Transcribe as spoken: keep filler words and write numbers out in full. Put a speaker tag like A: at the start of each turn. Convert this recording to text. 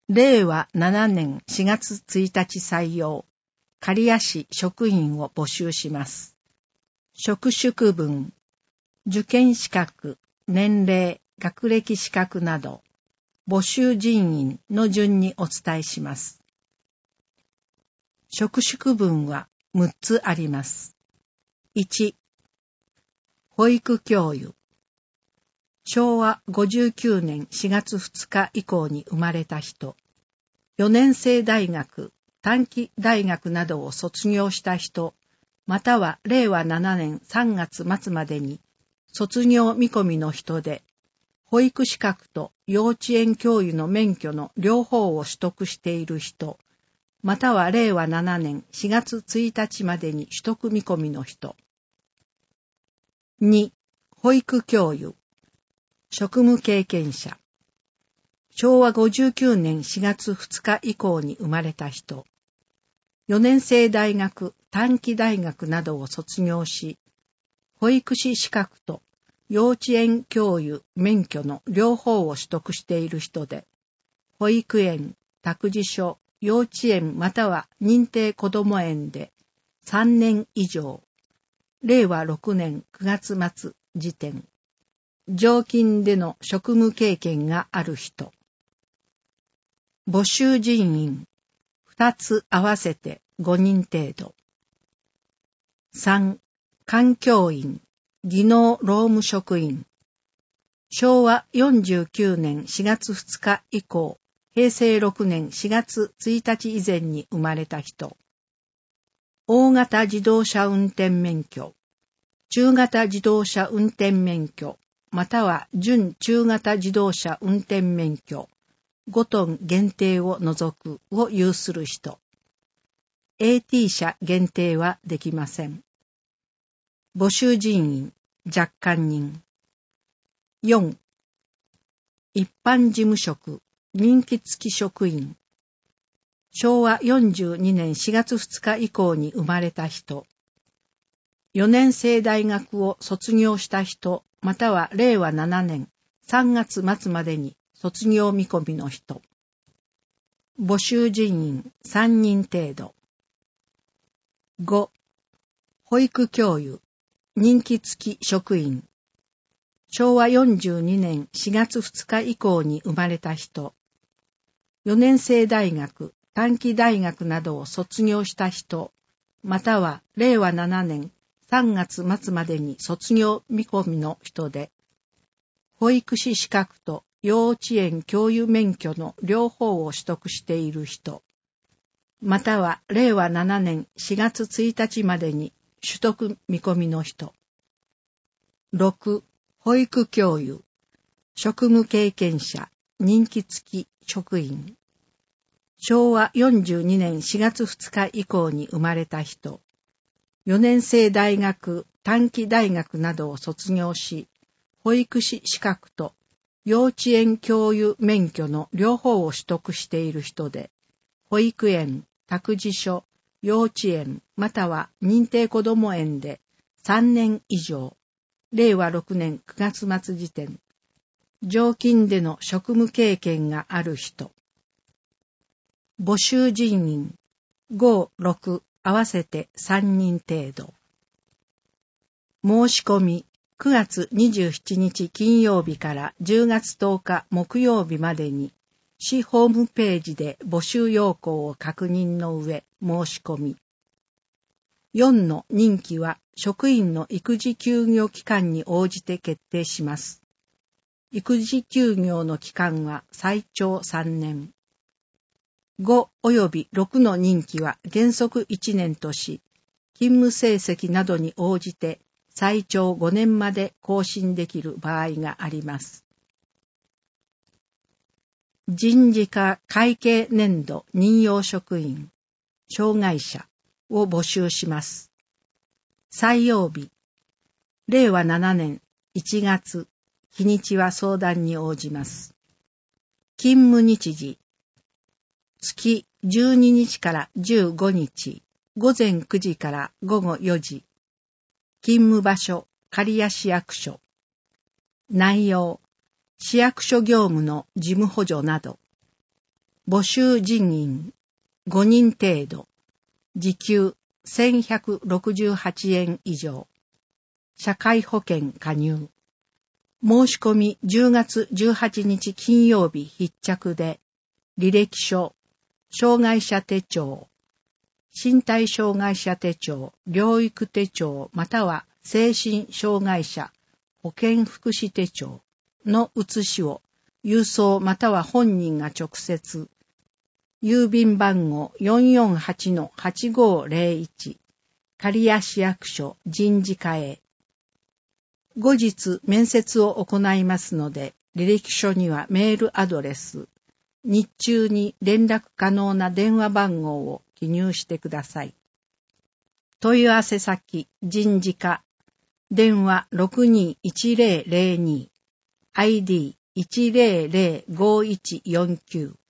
A: れいわななねんしがつついたち採用、刈谷市職員を募集します。職種分、受験資格、年齢、学歴資格など、募集人員の順にお伝えします。職種分はむっつあります。いち、保育教諭。しょうわごじゅうきゅうねんしがつふつか以降に生まれた人、よねんせい大学、短期大学などを卒業した人、またはれいわななねんさんがつまつまでに卒業見込みの人で、保育資格と幼稚園教諭の免許の両方を取得している人、またはれいわななねんしがつついたちまでに取得見込みの人。に、保育教諭。職務経験者。しょうわごじゅうきゅうねんしがつふつか以降に生まれた人。よねんせい大学、短期大学などを卒業し、保育士資格と幼稚園教諭免許の両方を取得している人で、保育園、託児所、幼稚園または認定こども園でさんねん以上、れいわろくねんくがつまつ時点、常勤での職務経験がある人。募集人員、ふたつ合わせてごにん程度。さん、環境員、技能労務職員。しょうわよんじゅうきゅうねんしがつふつか以降、へいせいろくねんしがつついたち以前に生まれた人。大型自動車運転免許、中型自動車運転免許、または準中型自動車運転免許、ごトン限定を除くを有する人。エーティー 車限定はできません。募集人員、若干人。よん、一般事務職、任期付き職員。しょうわよんじゅうにねんしがつふつか以降に生まれた人。よねんせい大学を卒業した人、またはれいわななねんさんがつまつまでに卒業見込みの人。募集人員さんにん程度。ご、保育教諭、任期付き職員。しょうわよんじゅうにねんしがつふつか以降に生まれた人。よねんせい大学、短期大学などを卒業した人、またはれいわななねんさんがつまつまでに卒業見込みの人で、保育士資格と幼稚園教諭免許の両方を取得している人、またはれいわななねんしがつついたちまでに取得見込みの人。ろく、保育教諭、職務経験者、任期付き職員。しょうわよんじゅうにねんしがつふつか以降に生まれた人。よねんせい大学、短期大学などを卒業し、保育士資格と幼稚園教諭免許の両方を取得している人で、保育園、託児所、幼稚園または認定こども園でさんねん以上、れいわろくねんくがつまつ時点、常勤での職務経験がある人。募集人員ご、ろく合わせてさんにん程度。申し込みくがつにじゅうしちにち金曜日からじゅうがつとおか木曜日までに市ホームページで募集要項を確認の上申し込み。よんの任期は職員の育児休業期間に応じて決定します。育児休業の期間は最長さんねん。ごおよびろくの任期は原則いちねんとし、勤務成績などに応じて最長ごねんまで更新できる場合があります。人事課会計年度任用職員、障害者を募集します。採用日、れいわななねんいちがつ、日にちは相談に応じます。勤務日時、月じゅうににちからじゅうごにち、ごぜんくじからごごよじ。勤務場所、刈谷市役所。内容、市役所業務の事務補助など。 募集人員ごにん程度、時給せんひゃくろくじゅうはちえん以上、社会保険加入。申し込みじゅうがつじゅうはちにち金曜日必着で、履歴書、障害者手帳、身体障害者手帳、療育手帳または精神障害者保健福祉手帳の写しを郵送または本人が直接、郵便番号 よんよんはちのはちごーぜろいち 刈谷市役所人事課へ。後日面接を行いますので、履歴書にはメールアドレス、日中に連絡可能な電話番号を記入してください。問い合わせ先、人事課、電話 ろくにいちぜろぜろに、アイディーいちぜろぜろごいちよんきゅう。